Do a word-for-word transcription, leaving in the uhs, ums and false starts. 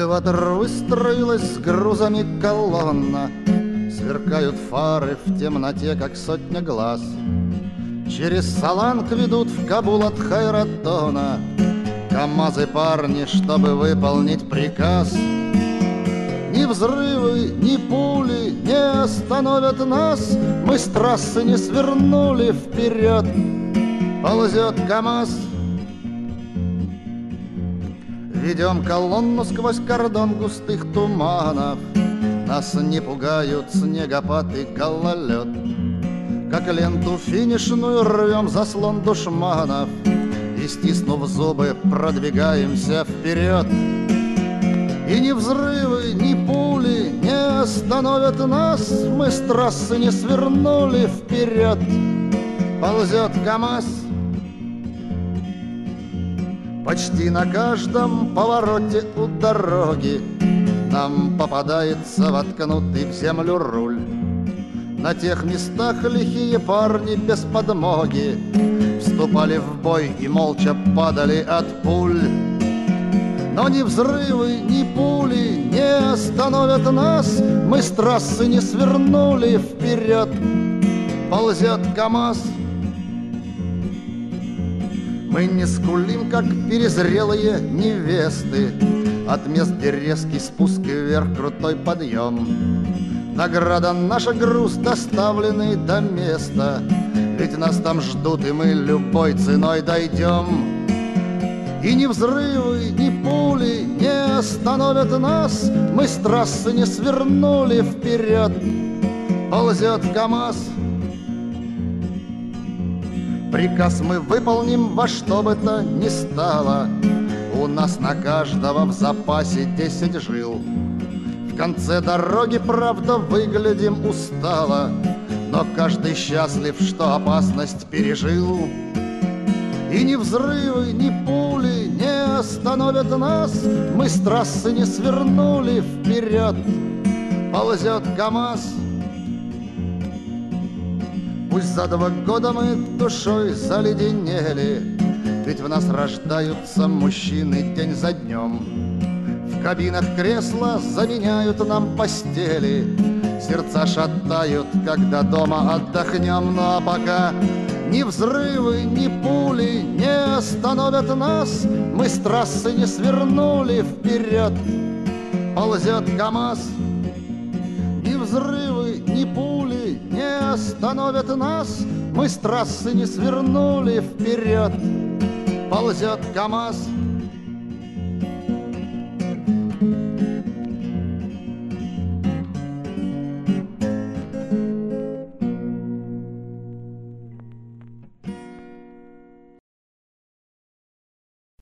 элеватор выстроилась с грузами колонна. Сверкают фары в темноте, как сотня глаз. Через Саланг ведут в Кабул от Хайратона КамАЗы парни, чтобы выполнить приказ. Ни взрывы, ни пули не остановят нас. Мы с трассы не свернули вперед. Ползет КамАЗ. Ведем колонну сквозь кордон густых туманов. Нас не пугают снегопад и гололед. Как ленту финишную рвем заслон душманов и, стиснув зубы, продвигаемся вперед. И ни взрывы, ни пули не остановят нас. Мы с трассы не свернули вперед. Ползет КамАЗ. Почти на каждом повороте у дороги нам попадается воткнутый в землю руль. На тех местах лихие парни без подмоги вступали в бой и молча падали от пуль. Но ни взрывы, ни пули не остановят нас. Мы с трассы не свернули вперед. Ползет КамАЗ. Мы не скулим, как перезрелые невесты. От мест, где резкий спуск вверх, крутой подъем. Награда наша, груз, доставленный до места. Ведь нас там ждут, и мы любой ценой дойдем. И ни взрывы, ни пули не остановят нас. Мы с трассы не свернули вперед. Ползет КамАЗ. Приказ мы выполним во что бы то ни стало. У нас на каждого в запасе десять жил. В конце дороги, правда, выглядим устало, но каждый счастлив, что опасность пережил. И ни взрывы, ни пули не остановят нас. Мы с трассы не свернули вперед. Ползет КамАЗ. Пусть за два года мы душой заледенели, ведь в нас рождаются мужчины день за днем. В кабинах кресла заменяют нам постели, сердца шатают, когда дома отдохнем. Ну а пока ни взрывы, ни пули не остановят нас. Мы с трассы не свернули вперед. Ползет КамАЗ. Ни взрывы, ни пули не остановят нас. Мы с трассы не свернули вперед. Ползет КамАЗ.